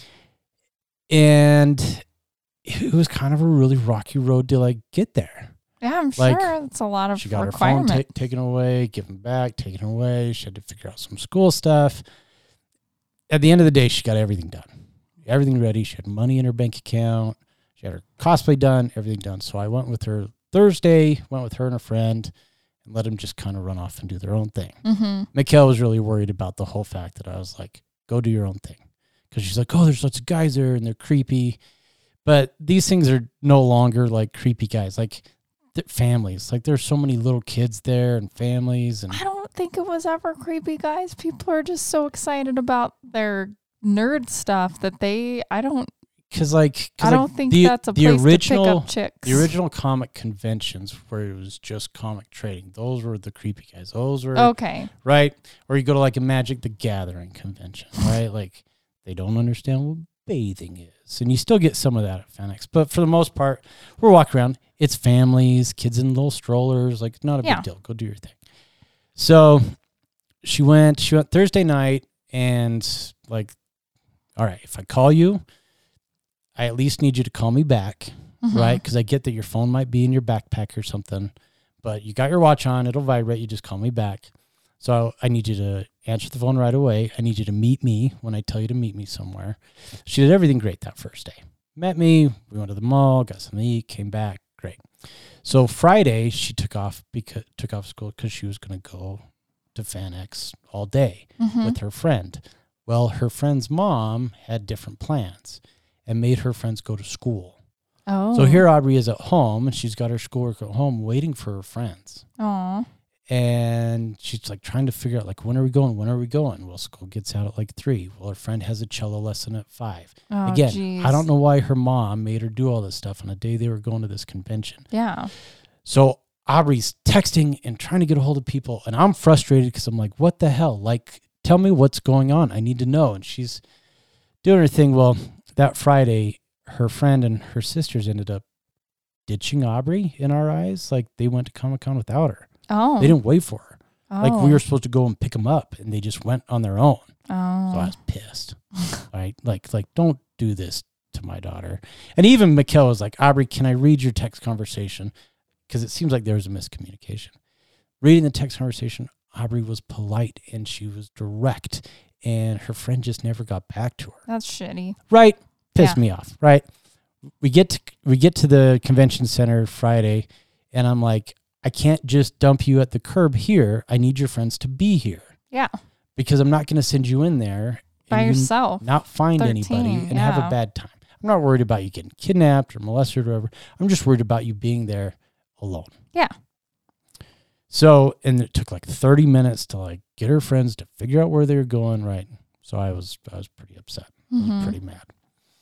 And it was kind of a really rocky road to like get there. Yeah, I'm Like, sure it's a lot of She got her phone requirement. ta- taken away, given back, taken away. She had to figure out some school stuff. At the end of the day, she got everything done. Everything ready. She had money in her bank account. She had her cosplay done, everything done. So I went with her Thursday, went with her and a friend, and let them just kind of run off and do their own thing. Mm-hmm. Mikkel was really worried about the whole fact that I was like, go do your own thing. Because she's like, oh, there's lots of guys there and they're creepy. But these things are no longer like creepy guys. Like, they're families. Like, there's so many little kids there and families. And I don't think it was ever creepy, guys. People are just so excited about their nerd stuff that they, I don't, Because, like, cause I don't like think the, that's a the place original, to pick up chicks. The original comic conventions where it was just comic trading, those were the creepy guys. Those were, Okay. right? Or you go to, like, a Magic the Gathering convention, right? Like, they don't understand what bathing is. And you still get some of that at FanX. But for the most part, we're walking around. It's families, kids in little strollers. Like, not a Yeah. big deal. Go do your thing. So she went, she went Thursday night and like, all right, if I call you, I at least need you to call me back, Mhm. right? Because I get that your phone might be in your backpack or something, but you got your watch on, it'll vibrate, you just call me back. So I need you to answer the phone right away. I need you to meet me when I tell you to meet me somewhere. She did everything great that first day. Met me, we went to the mall, got something to eat, came back, great. So Friday, she took off because took off school because she was going to go to FanX all day Mhm. with her friend. Well, her friend's mom had different plans and made her friends go to school. Oh. So here Aubrey is at home and she's got her schoolwork at home waiting for her friends. Aw. And she's like trying to figure out like, when are we going? When are we going? Well, school gets out at like three. Well, her friend has a cello lesson at five. Oh, Again, geez. I don't know why her mom made her do all this stuff on a day they were going to this convention. Yeah. So Aubrey's texting and trying to get a hold of people. And I'm frustrated because I'm like, what the hell? Like, tell me what's going on. I need to know. And she's doing her thing. Well, that Friday, her friend and her sisters ended up ditching Aubrey in our eyes. Like, they went to Comic-Con without her. Oh. They didn't wait for her. Oh. Like, we were supposed to go and pick them up, and they just went on their own. Oh. So I was pissed. Right? Like, like, don't do this to my daughter. And even Mikkel was like, Aubrey, can I read your text conversation? Because it seems like there was a miscommunication. Reading the text conversation, Aubrey was polite, and she was direct, and her friend just never got back to her. That's shitty. Right? Pissed Yeah. me off, right? We get to we get to the convention center Friday, and I'm like, I can't just dump you at the curb here. I need your friends to be here Yeah. because I'm not going to send you in there By and you yourself. not find anybody thirteen, and have yeah. a bad time. I'm not worried about you getting kidnapped or molested or whatever. I'm just worried about you being there alone. Yeah. So, and it took like thirty minutes to like get her friends to figure out where they were going. Right. So I was, I was pretty upset. I was Mhm. pretty mad.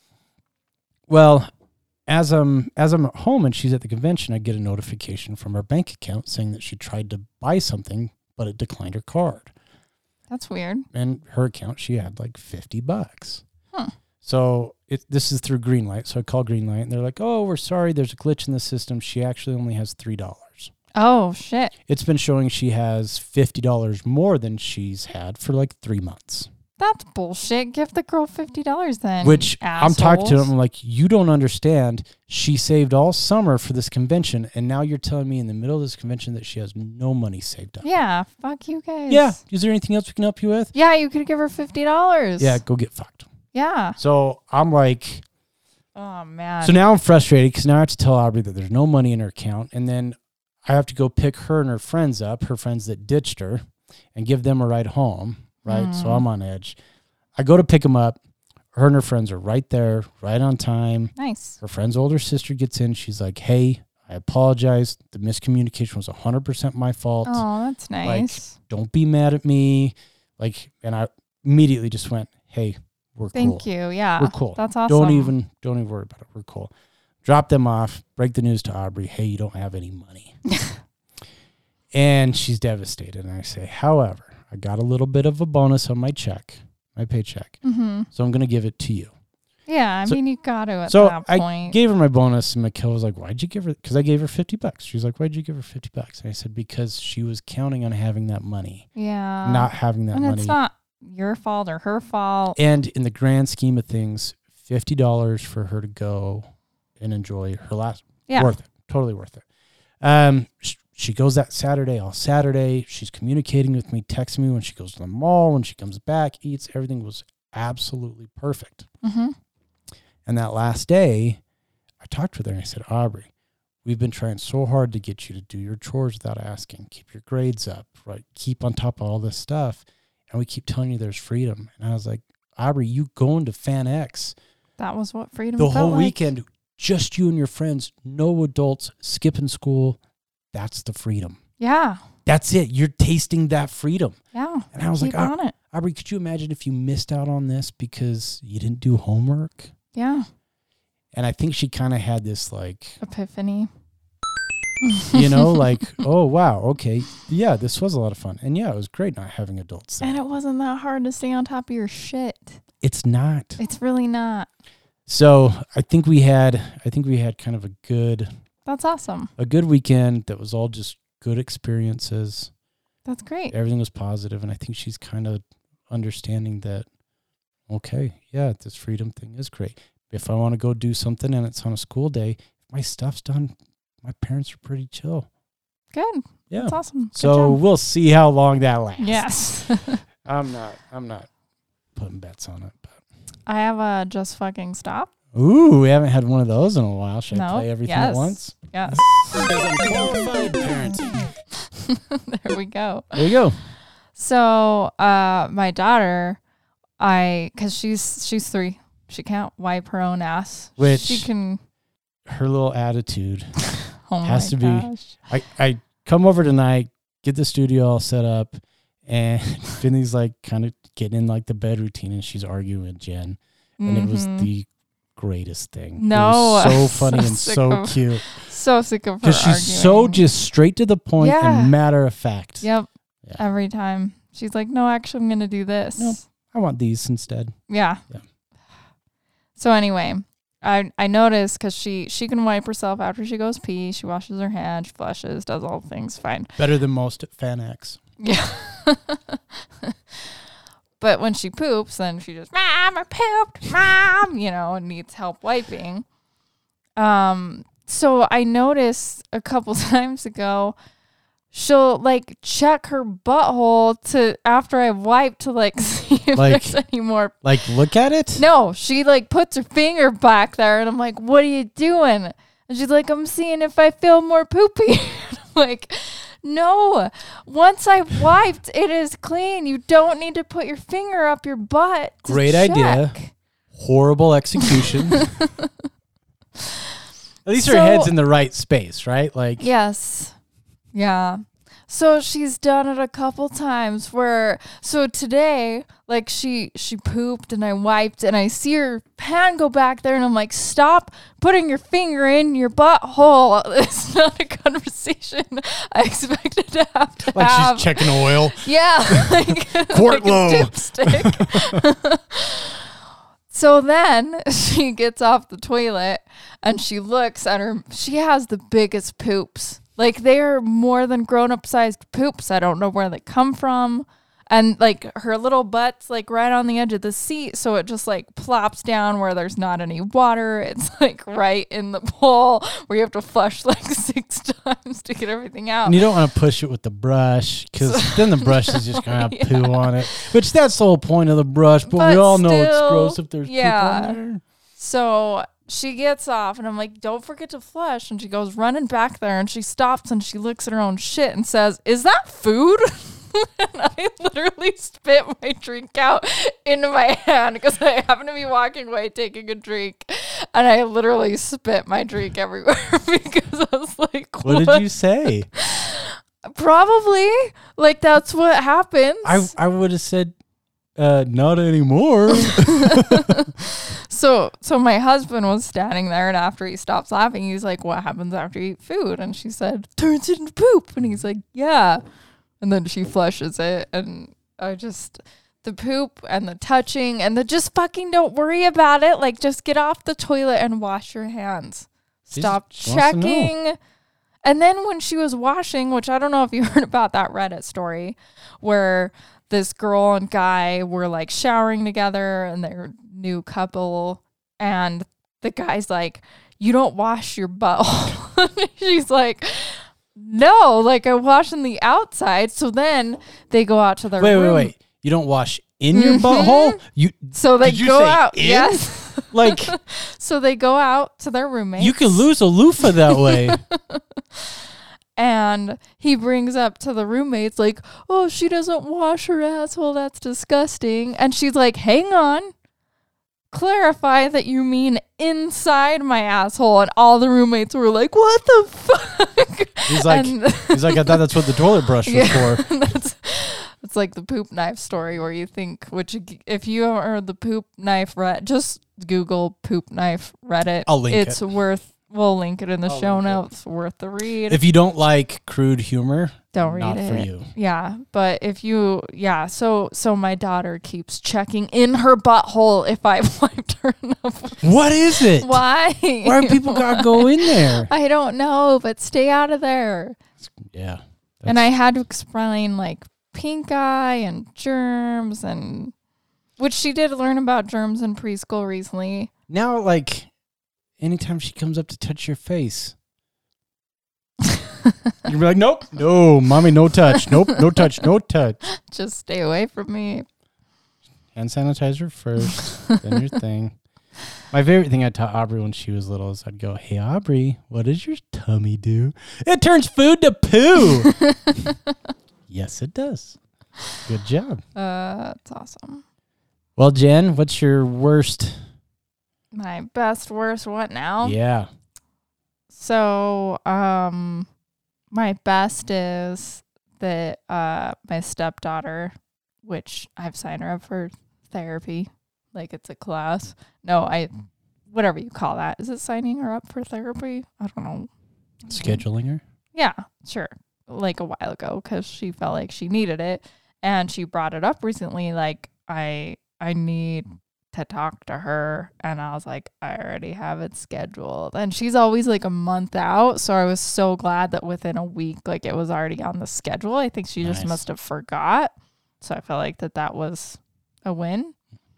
Well, as I'm, as I'm at home and she's at the convention, I get a notification from her bank account saying that she tried to buy something, but it declined her card. That's weird. And her account, she had like fifty bucks. Huh. So it, this is through Greenlight. So I call Greenlight and they're like, oh, we're sorry. There's a glitch in the system. She actually only has three dollars. Oh, shit. It's been showing she has fifty dollars more than she's had for like three months. That's bullshit. Give the girl fifty dollars then. Which I'm talking to assholes. him, I'm like, you don't understand. She saved all summer for this convention. And now you're telling me in the middle of this convention that she has no money saved up. Yeah. Fuck you guys. Yeah. Is there anything else we can help you with? Yeah. You could give her fifty dollars. Yeah. Go get fucked. Yeah. So I'm like, Oh, man. so now I'm frustrated because now I have to tell Aubrey that there's no money in her account. And then I have to go pick her and her friends up, her friends that ditched her, and give them a ride home. Right. So Mm. I'm on edge. I go to pick them up. Her and her friends are right there, right on time. Nice. Her friend's older sister gets in. She's like, hey, I apologize. The miscommunication was one hundred percent my fault. Oh, that's nice. Don't be mad at me. Like, and I immediately just went, hey, we're Thank cool. you. Yeah. We're cool. That's awesome. Don't even, don't even worry about it. We're cool. Drop them off. Break the news to Aubrey. Hey, you don't have any money. And she's devastated. And I say, however, I got a little bit of a bonus on my check, my paycheck. Mm-hmm. So I'm going to give it to you. Yeah. I So- mean, you got to at So that I point. gave her my bonus, and Mikkel was like, why'd you give her? Because I gave her fifty bucks. She's like, why'd you give her fifty bucks? And I said, because she was counting on having that money, yeah. not having that and money. it's not your fault or her fault. And in the grand scheme of things, fifty dollars for her to go and enjoy her last, Yeah. worth it. Totally worth it. Um, sh- she goes that Saturday, all Saturday. She's communicating with me, texting me when she goes to the mall, when she comes back, eats. Everything was absolutely perfect. Mm-hmm. And that last day, I talked with her and I said, Aubrey, we've been trying so hard to get you to do your chores without asking, keep your grades up, right? Keep on top of all this stuff. And we keep telling you there's freedom. And I was like, Aubrey, you going to FanX That was what freedom the felt whole like. weekend, just you and your friends, no adults, skipping school. That's the freedom. Yeah. That's it. You're tasting that freedom. Yeah. And I was Keep like, Au- on it. Aubrey, could you imagine if you missed out on this because you didn't do homework? Yeah. And I think she kind of had this like, Epiphany. you know, like, oh, wow, okay. Yeah, this was a lot of fun. And yeah, it was great not having adults there. And it wasn't that hard to stay on top of your shit. It's not. It's really not. So I think we had, I think we had kind of a good, That's awesome. a good weekend that was all just good experiences. That's great. Everything was positive, and I think she's kind of understanding that, okay, yeah, this freedom thing is great. If I want to go do something and it's on a school day, my stuff's done. My parents are pretty chill. Good. Yeah. That's awesome. Good So job. we'll see how long that lasts. Yes. I'm not, I'm not putting bets on it. But. I have a Just Fucking Stop. Ooh, we haven't had one of those in a while. Should I No. play everything Yes. at once? Yes. Qualified parenting. There we go. There you go. So, uh, my daughter, I, cause she's, she's three. She can't wipe her own ass. Which- she can, Her little attitude oh has my to be. gosh. I, I come over tonight, get the studio all set up, and Finney's like kind of getting in like the bed routine, and she's arguing with Jen, and it was Mhm. the greatest thing. No, it was I'm so so funny and sick so of cute So sick of her because she's so arguing. just straight to the point Yeah. and matter of fact. Yep. Yeah. Every time. She's like, no, actually, I'm going to do this. Nope. I want these instead. Yeah. Yeah. So anyway, I I noticed because she, she can wipe herself after she goes pee. She washes her hands, she flushes, does all the things fine. Better than most at Fan X. Yeah. But when she poops, then she just, Mom, I pooped, Mom, you know, and needs help wiping. Um, so I noticed a couple times ago, she'll like check her butthole to after I wipe to like see if Like- there's any more. Like, look at it. No, she like puts her finger back there, and I'm like, "What are you doing?" And she's like, "I'm seeing if I feel more poopy." I'm like, no, once I've wiped, it is clean. You don't need to put your finger up your butt. to Great idea. check. Horrible execution. At least her So- head's in the right space, right? Like, Yes. Yeah. So she's done it a couple times where, so today, like she, she pooped and I wiped and I see her pan go back there and I'm like, stop putting your finger in your butthole. It's not a conversation I expected to have to like have. she's checking oil. Yeah. Like, Quart like a low. dipstick. So then she gets off the toilet and she looks at her. She has the biggest poops. Like they are more than grown up sized poops. I don't know where they come from. And like her little butt's like right on the edge of the seat. So it just like plops down where there's not any water. It's like right in the bowl where you have to flush like six times to get everything out. And you don't want to push it with the brush because then the brush is just going to have poo on it. Which that's the whole point of the brush. But, But we all know it's still, gross if there's yeah. poop on there. So she gets off and I'm like, don't forget to flush. And she goes running back there and she stops and she looks at her own shit and says, is that food? And I literally spit my drink out into my hand because I happened to be walking away taking a drink. And I literally spit my drink everywhere because I was like, What, what? did you say? Probably. Like, that's what happens. I I would have said, uh, not anymore. So, so my husband was standing there, and after he stops laughing, he's like, "What happens after you eat food?" And she said, "Turns into poop." And he's like, "Yeah." And then she flushes it, and I just the poop and the touching and the just fucking don't worry about it. Like, just get off the toilet and wash your hands. She Stop just wants to know. checking. And then when she was washing, which I don't know if you heard about that Reddit story, where this girl and guy were like showering together and they're new couple, and the guy's like, "You don't wash your butthole." She's like, "No, like I'm washing the outside." So then they go out to their wait, room. wait, wait. You don't wash in your Mhm. butthole? You So they Did you go say out. in? Yes. like So they go out to their roommates. you could lose a loofah that way. And he brings up to the roommates like, "Oh, she doesn't wash her asshole. That's disgusting." And she's like, "Hang on. Clarify that you mean inside my asshole." And all the roommates were like, "What the fuck?" He's like, And- he's like, I thought that's what the toilet brush was Yeah. for. that's it's like the poop knife story where you think, which if you haven't heard the poop knife Reddit, just Google poop knife Reddit. I'll link it's it. worth we'll link it in the I'll show link it. notes. Worth the read. If you don't like crude humor, Don't read not it. for you. Yeah, but if you, yeah, so so my daughter keeps checking in her butthole if I've wiped her enough. What is it? Why? Why do people gotta go in there? I don't know, but stay out of there. Yeah. And I had to explain like pink eye and germs, and which she did learn about germs in preschool recently. Now, like, anytime she comes up to touch your face, you'll be like, nope, no, mommy, no touch. Nope, no touch, no touch. Just stay away from me. Hand sanitizer first, then your thing. My favorite thing I taught Aubrey when she was little is I'd go, hey, Aubrey, what does your tummy do? It turns food to poo. Yes, it does. Good job. Uh, it's awesome. Well, Jen, what's your worst? My best, worst, what now? Yeah. So, um, my best is that uh, my stepdaughter, which I've signed her up for therapy, like it's a class. No, I, whatever you call that. Is it signing her up for therapy? I don't know. Scheduling her? Yeah, sure. Like a while ago, because she felt like she needed it, and she brought it up recently. Like I, I need to talk to her, and I was like, I already have it scheduled, and she's always like a month out. So I was so glad that within a week, like it was already on the schedule. I think she just Nice. must have forgot. So I felt like that that was a win.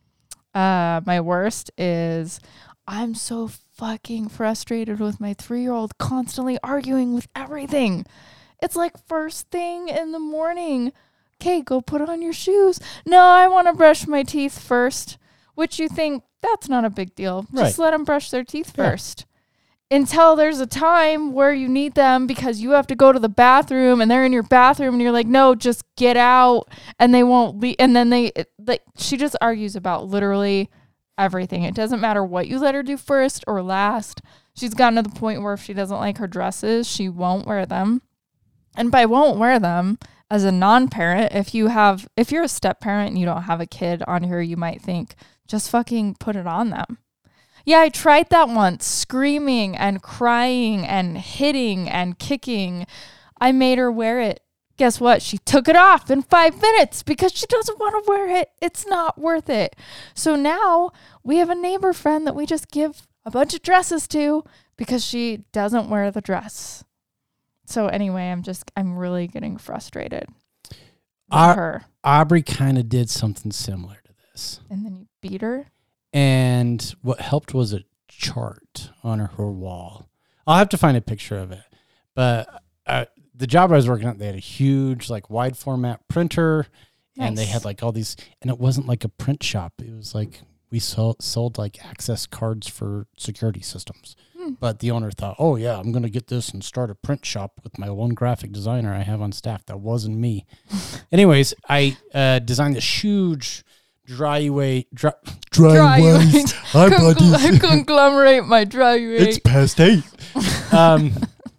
Uh, my worst is I'm so fucking frustrated with my three-year-old constantly arguing with everything. It's like first thing in the morning. Okay, go put on your shoes. No, I want to brush my teeth first. Which you think, that's not a big deal. Just Right. let them brush their teeth Yeah. first. Until there's a time where you need them because you have to go to the bathroom and they're in your bathroom and you're like, no, just get out. And they won't leave. And then they, like, she just argues about literally everything. It doesn't matter what you let her do first or last. She's gotten to the point where if she doesn't like her dresses, she won't wear them. And by won't wear them, as a non-parent, if you have, if you're a step parent and you don't have a kid on here, you might think, just fucking put it on them. Yeah, I tried that once, screaming and crying and hitting and kicking. I made her wear it. Guess what? She took it off in five minutes because she doesn't want to wear it. It's not worth it. So now we have a neighbor friend that we just give a bunch of dresses to because she doesn't wear the dress. So anyway, I'm just, I'm really getting frustrated with Our- her. Aubrey kind of did something similar to this. And then you beat her? And what helped was a chart on her, her wall. I'll have to find a picture of it. But uh, the job I was working at, they had a huge, like, wide format printer. And they Nice. had, like, all these. And it wasn't like a print shop. It was like we sold, sold like, access cards for security systems. Hmm. But the owner thought, oh, yeah, I'm going to get this and start a print shop with my one graphic designer I have on staff. That wasn't me. Anyways, I uh, designed this huge dry way, dry, dry, Dry waste. waste. Hi, buddies. I conglomerate my dry It's weight. past eight. um,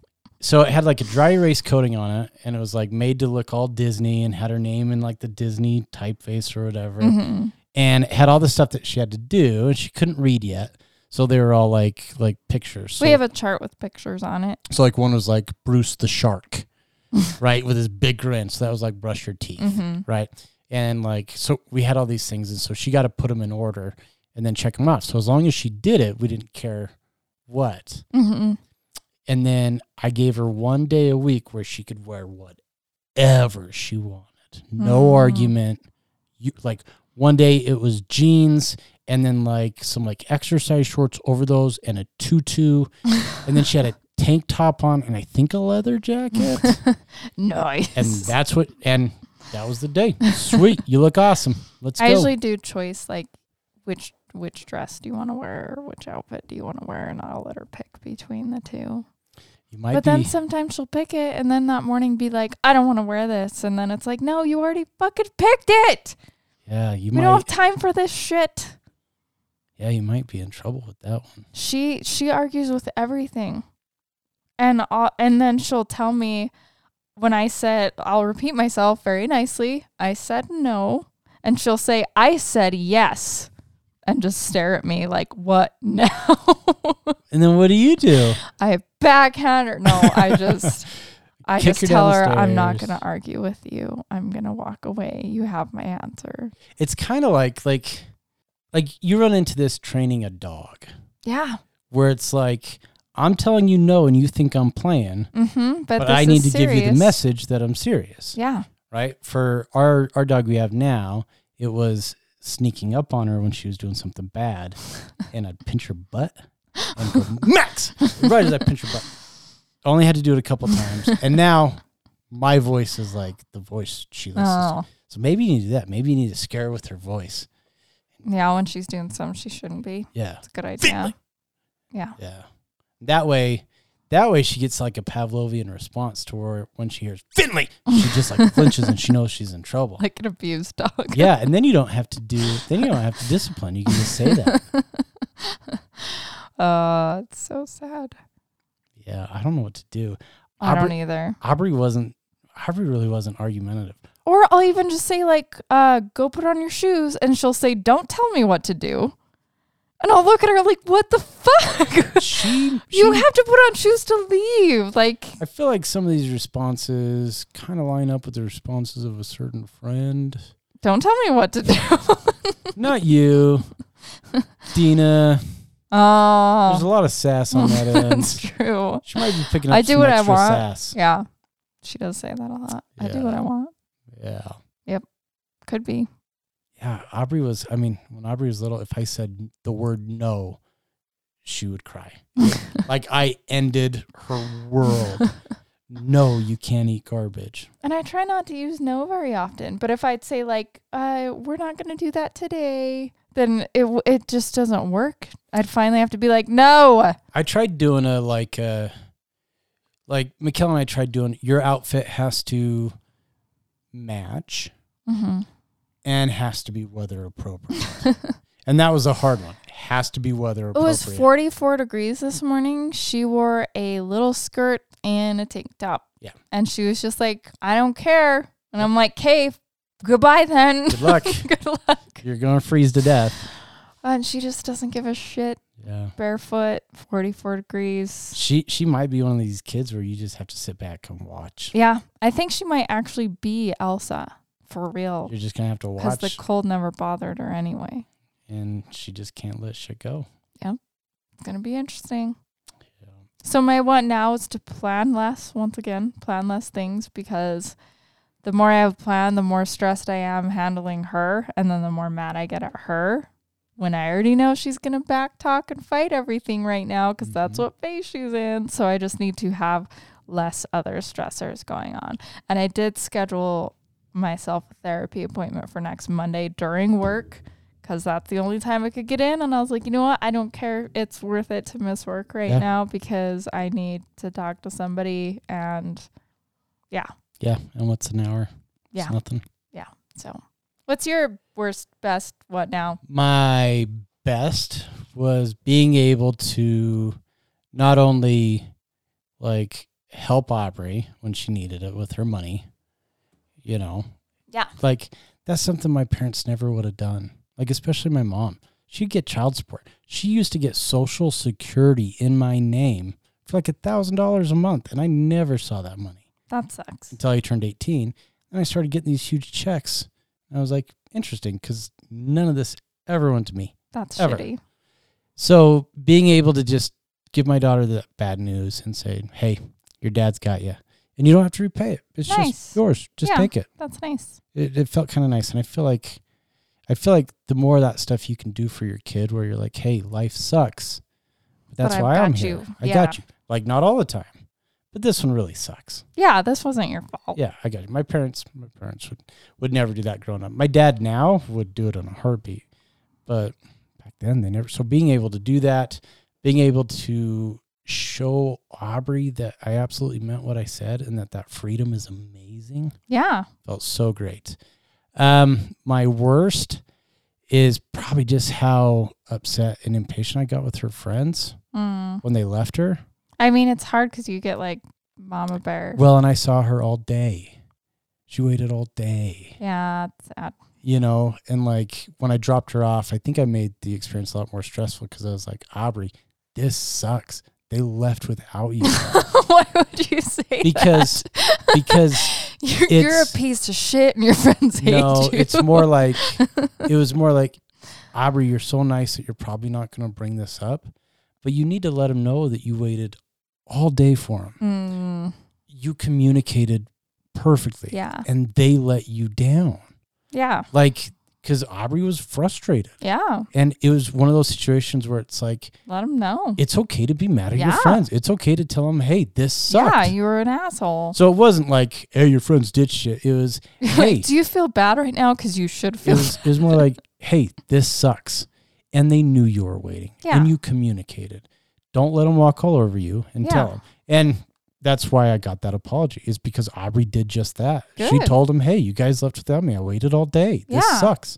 so it had like a dry erase coating on it, and it was like made to look all Disney and had her name in like the Disney typeface or whatever. Mm-hmm. And it had all the stuff that she had to do, and she couldn't read yet. So they were all like like pictures. So, We have a chart with pictures on it. so like one was like Bruce the Shark, right, with his big grin. So that was like brush your teeth, Mm-hmm. right? And like so we had all these things, and so she got to put them in order and then check them off. So as long as she did it, we didn't care what. Mm-hmm. And then I gave her one day a week where she could wear whatever she wanted. No Mm. argument. You like one day it was jeans and then like some like exercise shorts over those and a tutu. And then she had a tank top on and I think a leather jacket. Nice. And that's what and that was the day. Sweet. You look awesome. Let's I go. usually do choice, like which which dress do you want to wear or which outfit do you want to wear, and I'll let her pick between the two. you might But be then sometimes she'll pick it and then that morning be like, I don't want to wear this. And then it's like, no, you already fucking picked it. Yeah, you We might don't have time for this shit. Yeah, you might be in trouble with that one. She she argues with everything. And uh, and then she'll tell me when I said, I'll repeat myself very nicely. I said no. And she'll say, I said yes. and just stare at me like, what now? And then what do you do? I backhand her. No, I just, I Kick just her tell down her, the I'm not stairs. going to argue with you. I'm going to walk away. You have my answer. It's kind of like, like, like you run into this training a dog Yeah. where it's like, I'm telling you no and you think I'm playing, Mm-hmm. But, but this I need to is give you the serious. message that I'm serious. Yeah. Right? For our, our dog we have now, it was sneaking up on her when she was doing something bad, and I'd pinch her butt and go, Max! Right as I pinch her butt. I only had to do it a couple times. And now my voice is like the voice she listens Oh. to. So maybe you need to do that. Maybe you need to scare her with her voice. Yeah. When she's doing something she shouldn't be. Yeah. It's a good idea. Finley. Yeah. Yeah. That way, that way she gets like a Pavlovian response to where when she hears Finley, she just like flinches and she knows she's in trouble. Like an abused dog. Yeah, and then you don't have to do. Then you don't have to discipline. You can just say that. Uh, it's so sad. Yeah, I don't know what to do. I don't Aubrey, either. Aubrey wasn't. Aubrey really wasn't argumentative. Or I'll even just say like, uh, go put on your shoes, and she'll say, don't tell me what to do. And I'll look at her like, what the fuck? She, she You have to put on shoes to leave. Like, I feel like some of these responses kind of line up with the responses of a certain friend. don't tell me what to do. Not you, Dina. There's a Oh, lot of sass on that end. that's true. She might be picking up I do some what I extra want. sass. Yeah. She does say that a lot. I do Yeah. what I want. Yeah. Could be. Yeah, Aubrey was, I mean, when Aubrey was little, if I said the word no, she would cry. Like I ended her world. No, you can't eat garbage. And I try not to use no very often. But if I'd say like, uh, we're not going to do that today, then it w- it just doesn't work. I'd finally have to be like, no. I tried doing a like, uh, like Mikkel and I tried doing, your outfit has to match Mm-hmm. and has to be weather appropriate. And that was a hard one. It has to be weather It appropriate. was forty-four degrees this morning. She wore a little skirt and a tank top. Yeah. And she was just like, I don't care. And I'm like, okay, goodbye then. Good luck. Good luck. You're going to freeze to death. And she just doesn't give a shit. Yeah. Barefoot, forty-four degrees. She she might be one of these kids where you just have to sit back and watch. Yeah. I think she might actually be Elsa for real. You're just going to have to Because watch. the cold never bothered her anyway. And she just can't let shit go. It's going to be interesting. Yeah. So my what now is to plan less, once again, plan less things, because the more I have planned, the more stressed I am handling her, and then the more mad I get at her when I already know she's going to back talk and fight everything right now, because that's Mhm. what phase she's in. So I just need to have less other stressors going on. And I did schedule myself a therapy appointment for next Monday during work, because that's the only time I could get in. And I was like, you know what? I don't care. It's worth it to miss work right Yeah. now because I need to talk to somebody. And Yeah. And what's an hour? Yeah. It's nothing. so, what's your worst, best, what now? My best was being able to not only like help Aubrey when she needed it with her money, you know, Yeah. like that's something my parents never would have done. Like, especially my mom, she'd get child support. She used to get Social Security in my name for like a thousand dollars a month. And I never saw that money That sucks. until I turned eighteen. And I started getting these huge checks. And I was like, interesting, because none of this ever went to me. That's Ever. shitty. So being able to just give my daughter the bad news and say, hey, your dad's got you. And you don't have to repay it. It's Nice. just yours. Just Yeah. take it. That's nice. It, it felt kind of nice. And I feel like, I feel like the more of that stuff you can do for your kid where you're like, hey, life sucks. But that's I've why I'm got here. you. I Yeah. got you. Like, not all the time. But this one really sucks. Yeah, this wasn't your fault. Yeah, I got it. My parents, my parents would, would never do that growing up. My dad now would do it on a heartbeat, but back then they never. So being able to do that, being able to show Aubrey that I absolutely meant what I said and that that freedom is amazing Yeah. felt so great. Um, my worst is probably just how upset and impatient I got with her friends Mm. when they left her. I mean, it's hard because you get like mama bear. Well, and I saw her all day. She waited all day. Yeah, it's sad. you know, and like when I dropped her off, I think I made the experience a lot more stressful because I was like, Aubrey, this sucks. They left without you. Why would you say because, that? Because you're, you're a piece of shit and your friends hate no, you. it's more like, it was more like, Aubrey, you're so nice that you're probably not going to bring this up, but you need to let them know that you waited all day for them. Mm. You communicated perfectly. Yeah. And they let you down. Yeah. Like, because Aubrey was frustrated. Yeah. And it was one of those situations where it's like, let them know. It's okay to be mad at yeah. your friends. It's okay to tell them, hey, this sucked. Yeah, you were an asshole. So it wasn't like, hey, your friends did shit. It was, hey. Do you feel bad right now? Because you should feel it was, it was more like, hey, this sucks. And they knew you were waiting. Yeah. And you communicated. Don't let them walk all over you and yeah. tell them. And that's why I got that apology, is because Aubrey did just that. Good. She told him, hey, you guys left without me. I waited all day. This yeah. sucks.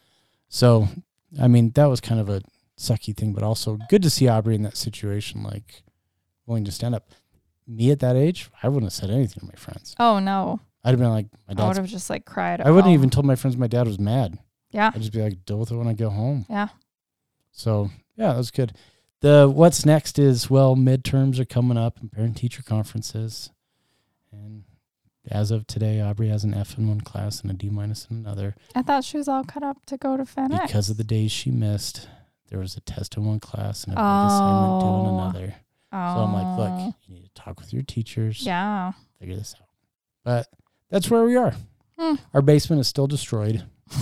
So, I mean, that was kind of a sucky thing, but also good to see Aubrey in that situation, like willing to stand up. Me at that age, I wouldn't have said anything to my friends. Oh, no. I'd have been like, my dad. I would have just like cried. I wouldn't home. even told my friends my dad was mad. Yeah. I'd just be like, deal with it when I go home. Yeah. So, yeah, that was good. The what's next is, well, midterms are coming up and parent-teacher conferences. And as of today, Aubrey has an F in one class and a D minus in another. I thought she was all cut up to go to FedEx. Because of the days she missed, there was a test in one class and a big oh. assignment due in another. Oh. So I'm like, look, you need to talk with your teachers. Yeah. Figure this out. But that's where we are. Hmm. Our basement is still destroyed.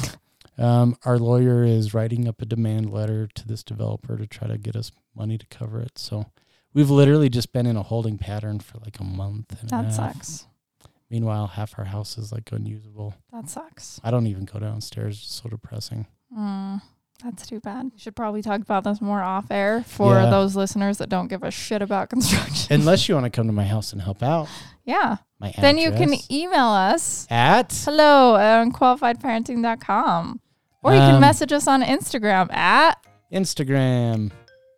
Um, our lawyer is writing up a demand letter to this developer to try to get us money to cover it. So we've literally just been in a holding pattern for like a month. And that a half. sucks. Meanwhile, half our house is like unusable. That sucks. I don't even go downstairs. It's so depressing. Mm, that's too bad. We should probably talk about this more off air for yeah. those listeners that don't give a shit about construction. Unless you want to come to my house and help out. Yeah. My address. Then you can email us at hello at unqualified parenting dot com. Or you um, can message us on Instagram at Instagram.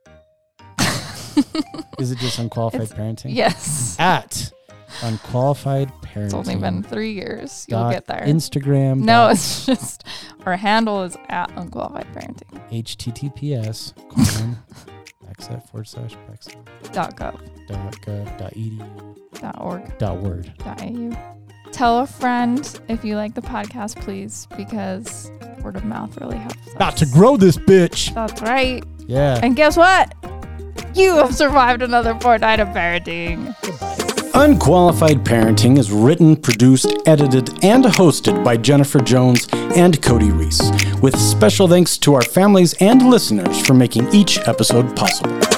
Is it just unqualified it's, parenting? Yes. At unqualified parenting. It's only been three years. You'll get there. Instagram. No, it's just our handle is at unqualified parenting. H T T P S colon backslash forward slash backslash dot gov dot gov dot edu dot org dot word dot au. Tell a friend if you like the podcast, please, because word of mouth really helps us. About to grow this bitch. That's right. Yeah. And guess what? You have survived another fortnight of parenting. Unqualified Parenting is written, produced, edited, and hosted by Jennifer Jones and Cody Reese, with special thanks to our families and listeners for making each episode possible.